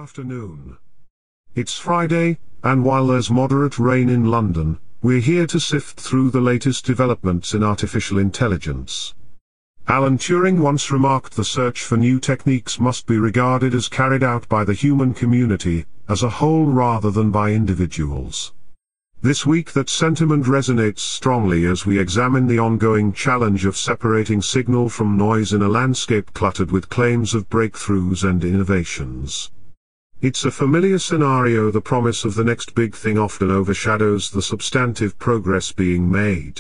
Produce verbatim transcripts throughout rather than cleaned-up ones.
afternoon. It's Friday, and while there's moderate rain in London, we're here to sift through the latest developments in artificial intelligence. Alan Turing once remarked the search for new techniques must be regarded as carried out by the human community as a whole rather than by individuals. This week that sentiment resonates strongly as we examine the ongoing challenge of separating signal from noise in a landscape cluttered with claims of breakthroughs and innovations. It's a familiar scenario. The promise of the next big thing often overshadows the substantive progress being made.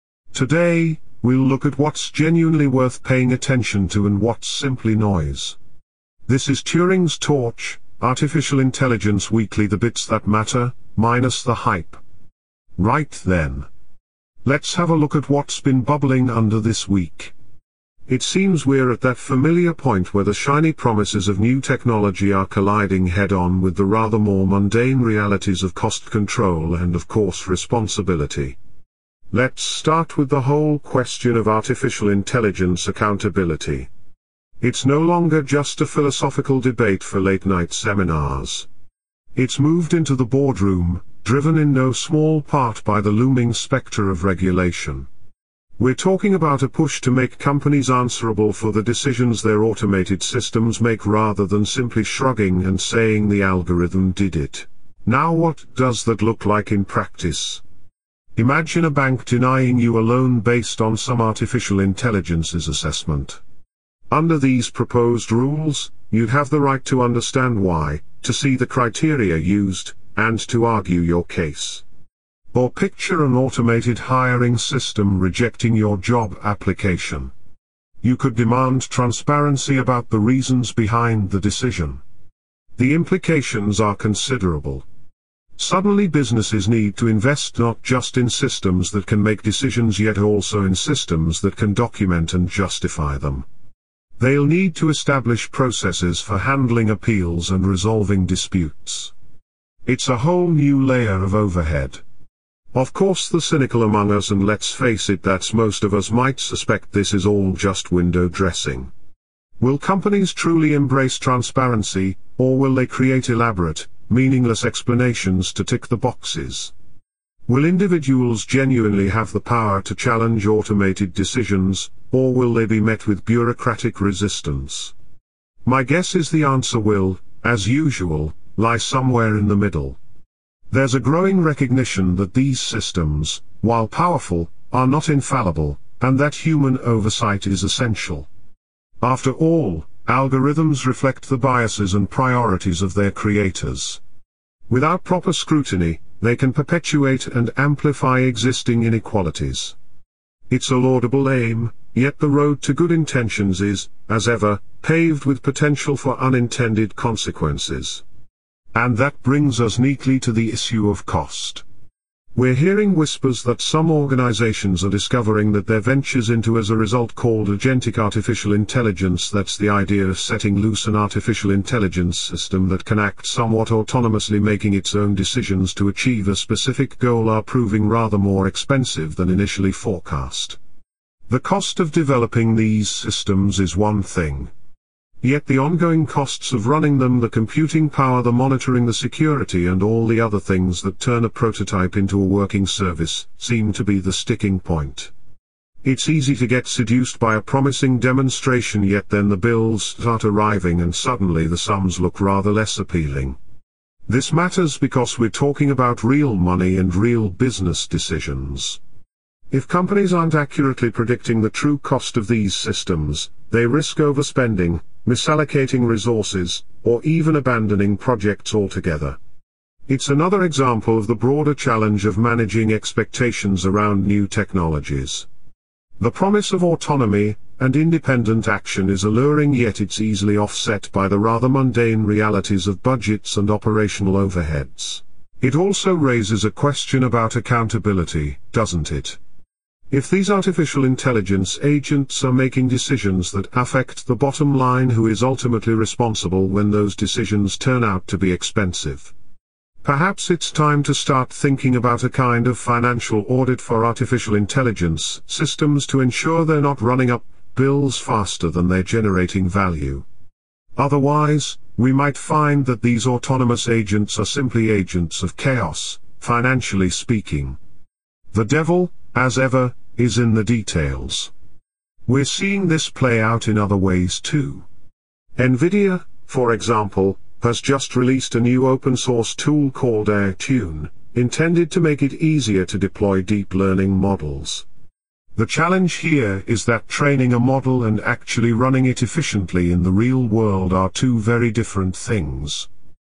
Today, we'll look at what's genuinely worth paying attention to and what's simply noise. This is Turing's Torch, Artificial Intelligence Weekly, the bits that matter, minus the hype. Right then. Let's have a look at what's been bubbling under this week. It seems we're at that familiar point where the shiny promises of new technology are colliding head-on with the rather more mundane realities of cost control and, of course, responsibility. Let's start with the whole question of artificial intelligence accountability. It's no longer just a philosophical debate for late-night seminars. It's moved into the boardroom, driven in no small part by the looming spectre of regulation. We're talking about a push to make companies answerable for the decisions their automated systems make rather than simply shrugging and saying the algorithm did it. Now, what does that look like in practice? Imagine a bank denying you a loan based on some artificial intelligence's assessment. Under these proposed rules, you'd have the right to understand why, to see the criteria used, and to argue your case. Or picture an automated hiring system rejecting your job application. You could demand transparency about the reasons behind the decision. The implications are considerable. Suddenly businesses need to invest not just in systems that can make decisions yet also in systems that can document and justify them. They'll need to establish processes for handling appeals and resolving disputes. It's a whole new layer of overhead. Of course, the cynical among us, and let's face it, that's most of us, might suspect this is all just window dressing. Will companies truly embrace transparency, or will they create elaborate, meaningless explanations to tick the boxes? Will individuals genuinely have the power to challenge automated decisions, or will they be met with bureaucratic resistance? My guess is the answer will, as usual, lie somewhere in the middle. There's a growing recognition that these systems, while powerful, are not infallible, and that human oversight is essential. After all, algorithms reflect the biases and priorities of their creators. Without proper scrutiny, they can perpetuate and amplify existing inequalities. It's a laudable aim, yet the road to good intentions is, as ever, paved with potential for unintended consequences. And that brings us neatly to the issue of cost. We're hearing whispers that some organizations are discovering that their ventures into as a result called agentic artificial intelligence, that's the idea of setting loose an artificial intelligence system that can act somewhat autonomously, making its own decisions to achieve a specific goal, are proving rather more expensive than initially forecast. The cost of developing these systems is one thing. Yet the ongoing costs of running them, the computing power, the monitoring, the security, and all the other things that turn a prototype into a working service, seem to be the sticking point. It's easy to get seduced by a promising demonstration, yet then the bills start arriving and suddenly the sums look rather less appealing. This matters because we're talking about real money and real business decisions. If companies aren't accurately predicting the true cost of these systems, they risk overspending, misallocating resources, or even abandoning projects altogether. It's another example of the broader challenge of managing expectations around new technologies. The promise of autonomy and independent action is alluring, yet it's easily offset by the rather mundane realities of budgets and operational overheads. It also raises a question about accountability, doesn't it? If these artificial intelligence agents are making decisions that affect the bottom line, who is ultimately responsible when those decisions turn out to be expensive? Perhaps it's time to start thinking about a kind of financial audit for artificial intelligence systems to ensure they're not running up bills faster than they're generating value. Otherwise, we might find that these autonomous agents are simply agents of chaos, financially speaking. The devil, as ever, is in the details. We're seeing this play out in other ways too. NVIDIA, for example, has just released a new open-source tool called AirTune, intended to make it easier to deploy deep learning models. The challenge here is that training a model and actually running it efficiently in the real world are two very different things.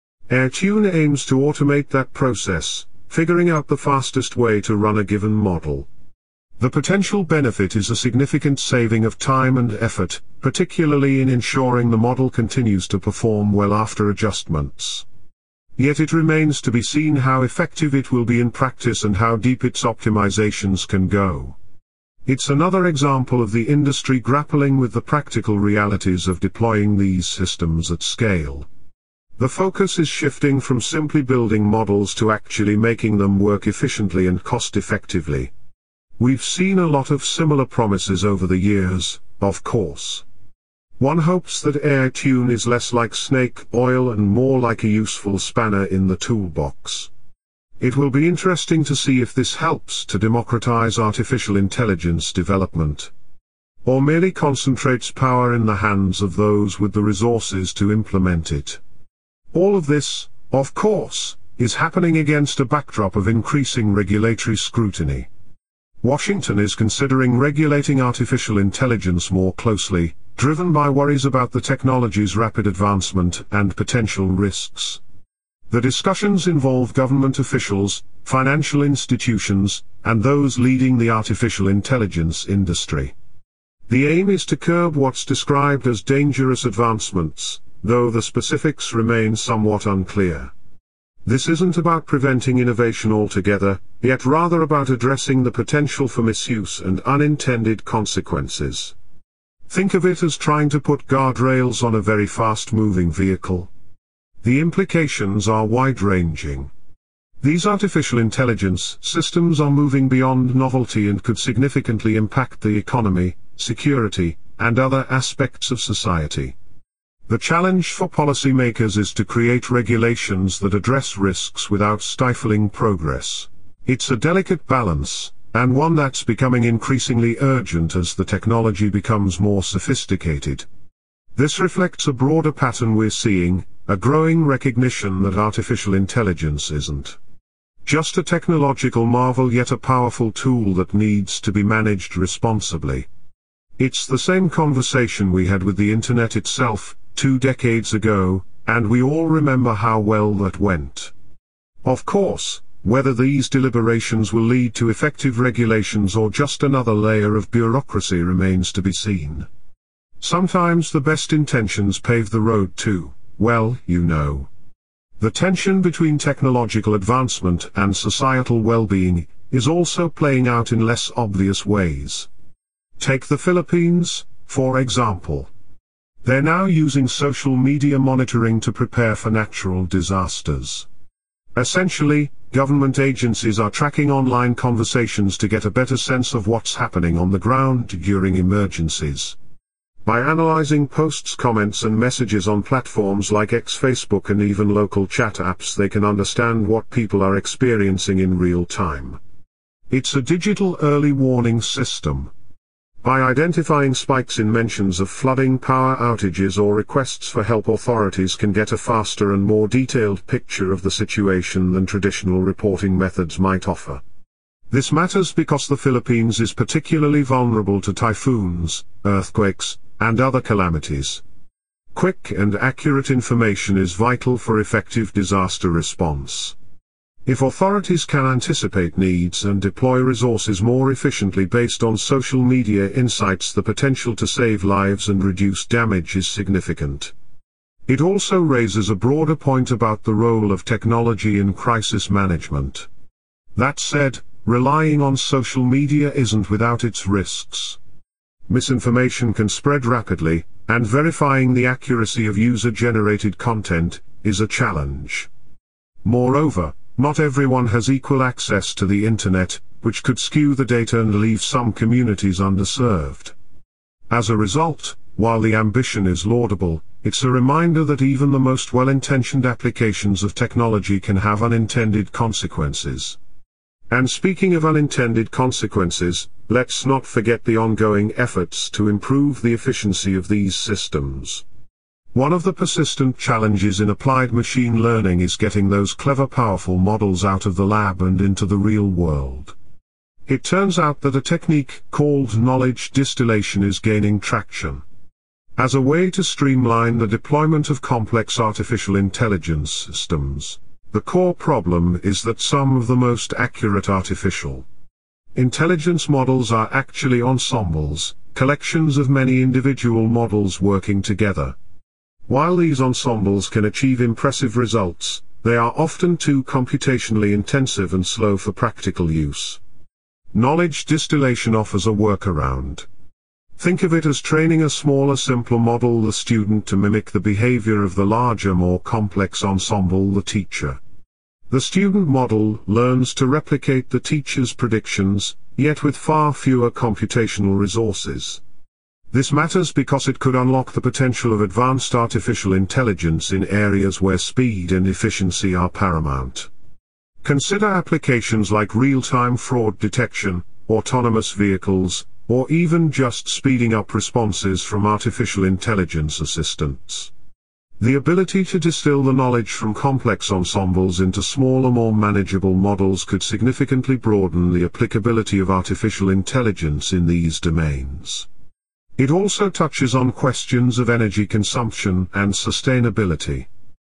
AirTune aims to automate that process, figuring out the fastest way to run a given model. The potential benefit is a significant saving of time and effort, particularly in ensuring the model continues to perform well after adjustments. Yet it remains to be seen how effective it will be in practice and how deep its optimizations can go. It's another example of the industry grappling with the practical realities of deploying these systems at scale. The focus is shifting from simply building models to actually making them work efficiently and cost-effectively. We've seen a lot of similar promises over the years, of course. One hopes that AirTune is less like snake oil and more like a useful spanner in the toolbox. It will be interesting to see if this helps to democratize artificial intelligence development, or merely concentrates power in the hands of those with the resources to implement it. All of this, of course, is happening against a backdrop of increasing regulatory scrutiny. Washington is considering regulating artificial intelligence more closely, driven by worries about the technology's rapid advancement and potential risks. The discussions involve government officials, financial institutions, and those leading the artificial intelligence industry. The aim is to curb what's described as dangerous advancements, though the specifics remain somewhat unclear. This isn't about preventing innovation altogether, yet rather about addressing the potential for misuse and unintended consequences. Think of it as trying to put guardrails on a very fast-moving vehicle. The implications are wide-ranging. These artificial intelligence systems are moving beyond novelty and could significantly impact the economy, security, and other aspects of society. The challenge for policymakers is to create regulations that address risks without stifling progress. It's a delicate balance, and one that's becoming increasingly urgent as the technology becomes more sophisticated. This reflects a broader pattern we're seeing, a growing recognition that artificial intelligence isn't just a technological marvel yet a powerful tool that needs to be managed responsibly. It's the same conversation we had with the Internet itself, two decades ago, and we all remember how well that went. Of course, whether these deliberations will lead to effective regulations or just another layer of bureaucracy remains to be seen. Sometimes the best intentions pave the road to, well, you know. The tension between technological advancement and societal well-being is also playing out in less obvious ways. Take the Philippines, for example. They're now using social media monitoring to prepare for natural disasters. Essentially, government agencies are tracking online conversations to get a better sense of what's happening on the ground during emergencies. By analyzing posts, comments and messages on platforms like X, Facebook and even local chat apps, they can understand what people are experiencing in real time. It's a digital early warning system. By identifying spikes in mentions of flooding, power outages or requests for help, authorities can get a faster and more detailed picture of the situation than traditional reporting methods might offer. This matters because the Philippines is particularly vulnerable to typhoons, earthquakes, and other calamities. Quick and accurate information is vital for effective disaster response. If authorities can anticipate needs and deploy resources more efficiently based on social media insights, the potential to save lives and reduce damage is significant. It also raises a broader point about the role of technology in crisis management. That said, relying on social media isn't without its risks. Misinformation can spread rapidly, and verifying the accuracy of user-generated content is a challenge. Moreover, not everyone has equal access to the Internet, which could skew the data and leave some communities underserved. As a result, while the ambition is laudable, it's a reminder that even the most well-intentioned applications of technology can have unintended consequences. And speaking of unintended consequences, let's not forget the ongoing efforts to improve the efficiency of these systems. One of the persistent challenges in applied machine learning is getting those clever, powerful models out of the lab and into the real world. It turns out that a technique called knowledge distillation is gaining traction. As a way to streamline the deployment of complex artificial intelligence systems, the core problem is that some of the most accurate artificial intelligence models are actually ensembles, collections of many individual models working together. While these ensembles can achieve impressive results, they are often too computationally intensive and slow for practical use. Knowledge distillation offers a workaround. Think of it as training a smaller, simpler model, the student, to mimic the behavior of the larger, more complex ensemble, the teacher. The student model learns to replicate the teacher's predictions, yet with far fewer computational resources. This matters because it could unlock the potential of advanced artificial intelligence in areas where speed and efficiency are paramount. Consider applications like real-time fraud detection, autonomous vehicles, or even just speeding up responses from artificial intelligence assistants. The ability to distill the knowledge from complex ensembles into smaller, more manageable models could significantly broaden the applicability of artificial intelligence in these domains. It also touches on questions of energy consumption and sustainability.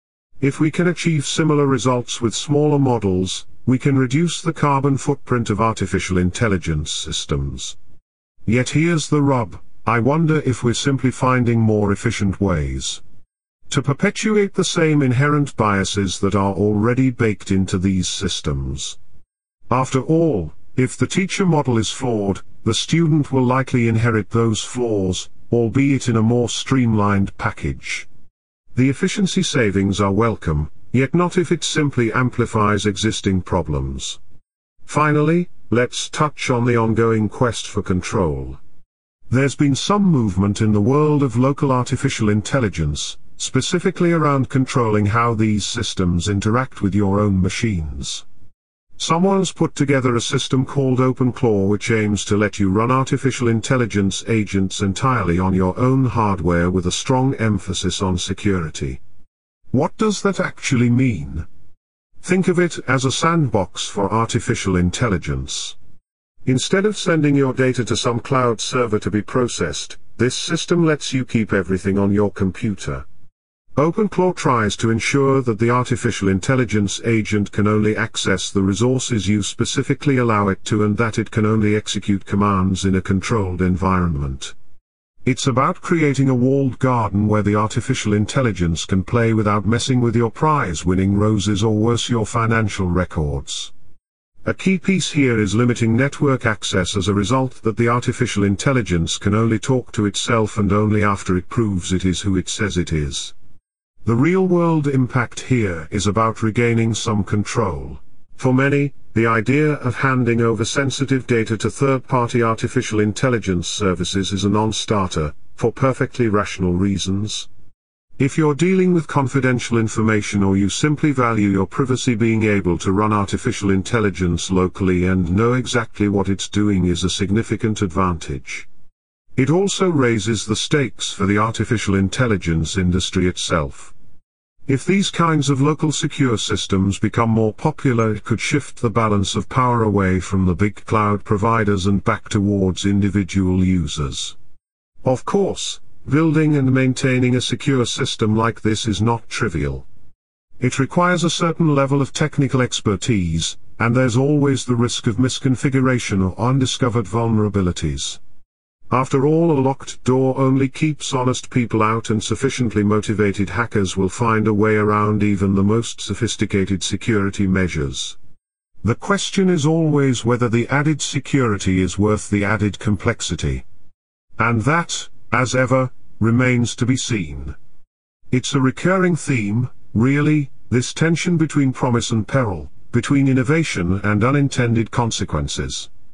If we can achieve similar results with smaller models, we can reduce the carbon footprint of artificial intelligence systems. Yet here's the rub: I wonder if we're simply finding more efficient ways to perpetuate the same inherent biases that are already baked into these systems. After all, if the teacher model is flawed, the student will likely inherit those flaws, albeit in a more streamlined package. The efficiency savings are welcome, yet not if it simply amplifies existing problems. Finally, let's touch on the ongoing quest for control. There's been some movement in the world of local artificial intelligence, specifically around controlling how these systems interact with your own machines. Someone's put together a system called OpenClaw, which aims to let you run artificial intelligence agents entirely on your own hardware with a strong emphasis on security. What does that actually mean? Think of it as a sandbox for artificial intelligence. Instead of sending your data to some cloud server to be processed, this system lets you keep everything on your computer. OpenClaw tries to ensure that the artificial intelligence agent can only access the resources you specifically allow it to, and that it can only execute commands in a controlled environment. It's about creating a walled garden where the artificial intelligence can play without messing with your prize-winning roses, or worse, your financial records. A key piece here is limiting network access as a result that the artificial intelligence can only talk to itself, and only after it proves it is who it says it is. The real-world impact here is about regaining some control. For many, the idea of handing over sensitive data to third-party artificial intelligence services is a non-starter, for perfectly rational reasons. If you're dealing with confidential information, or you simply value your privacy, being able to run artificial intelligence locally and know exactly what it's doing is a significant advantage. It also raises the stakes for the artificial intelligence industry itself. If these kinds of local secure systems become more popular, it could shift the balance of power away from the big cloud providers and back towards individual users. Of course, building and maintaining a secure system like this is not trivial. It requires a certain level of technical expertise, and there's always the risk of misconfiguration or undiscovered vulnerabilities. After all, a locked door only keeps honest people out, and sufficiently motivated hackers will find a way around even the most sophisticated security measures. The question is always whether the added security is worth the added complexity. And that, as ever, remains to be seen. It's a recurring theme, really, this tension between promise and peril, between innovation and unintended consequences.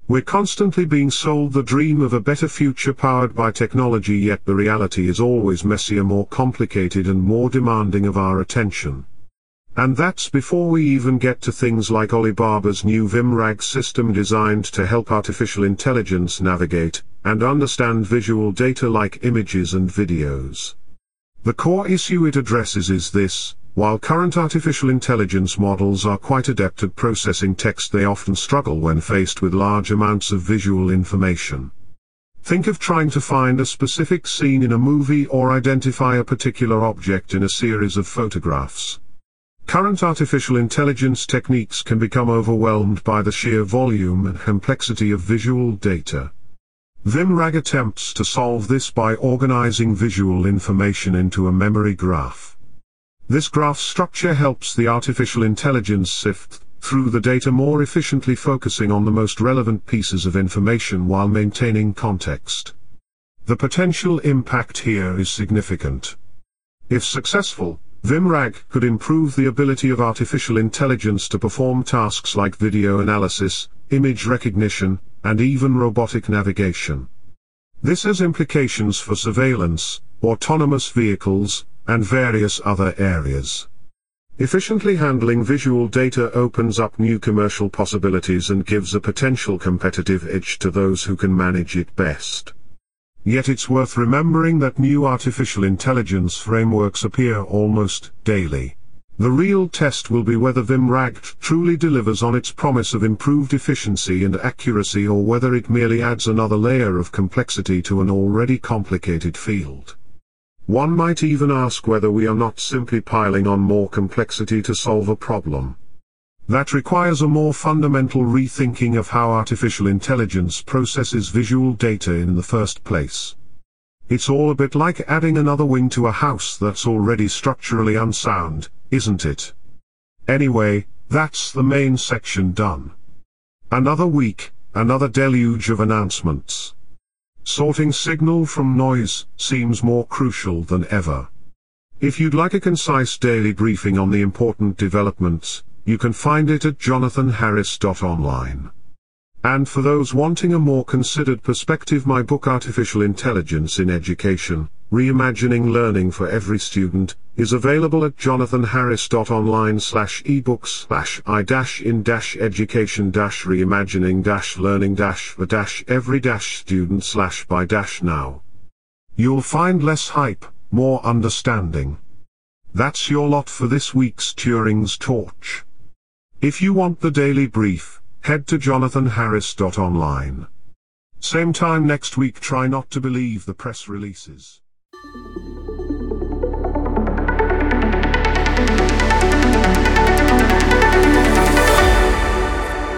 We're constantly being sold the dream of a better future powered by technology, yet the reality is always messier, more complicated and more demanding of our attention. And that's before we even get to things like Alibaba's new VimRag system designed to help artificial intelligence navigate and understand visual data like images and videos. The core issue it addresses is this: while current artificial intelligence models are quite adept at processing text, they often struggle when faced with large amounts of visual information. Think of trying to find a specific scene in a movie or identify a particular object in a series of photographs. Current artificial intelligence techniques can become overwhelmed by the sheer volume and complexity of visual data. VimRag attempts to solve this by organizing visual information into a memory graph. This graph structure helps the artificial intelligence sift through the data more efficiently, focusing on the most relevant pieces of information while maintaining context. The potential impact here is significant. If successful, VimRag could improve the ability of artificial intelligence to perform tasks like video analysis, image recognition, and even robotic navigation. This has implications for surveillance, autonomous vehicles, and various other areas. Efficiently handling visual data opens up new commercial possibilities and gives a potential competitive edge to those who can manage it best. Yet it's worth remembering that new artificial intelligence frameworks appear almost daily. The real test will be whether VimRag truly delivers on its promise of improved efficiency and accuracy, or whether it merely adds another layer of complexity to an already complicated field. One might even ask whether we are not simply piling on more complexity to solve a problem. That requires a more fundamental rethinking of how artificial intelligence processes visual data in the first place. It's all a bit like adding another wing to a house that's already structurally unsound, isn't it? Anyway, that's the main section done. Another week, another deluge of announcements. Sorting signal from noise seems more crucial than ever. If you'd like a concise daily briefing on the important developments, you can find it at jonathan harris dot online. And for those wanting a more considered perspective, my book Artificial Intelligence in Education, Reimagining Learning for Every Student, is available at jonathan harris dot online slash ebooks slash i dash in dash education dash reimagining dash learning dash for dash every dash student slash by dash now. You'll find less hype, more understanding. That's your lot for this week's Turing's Torch. If you want the daily brief, head to jonathan harris dot online. Same time next week. Try not to believe the press releases.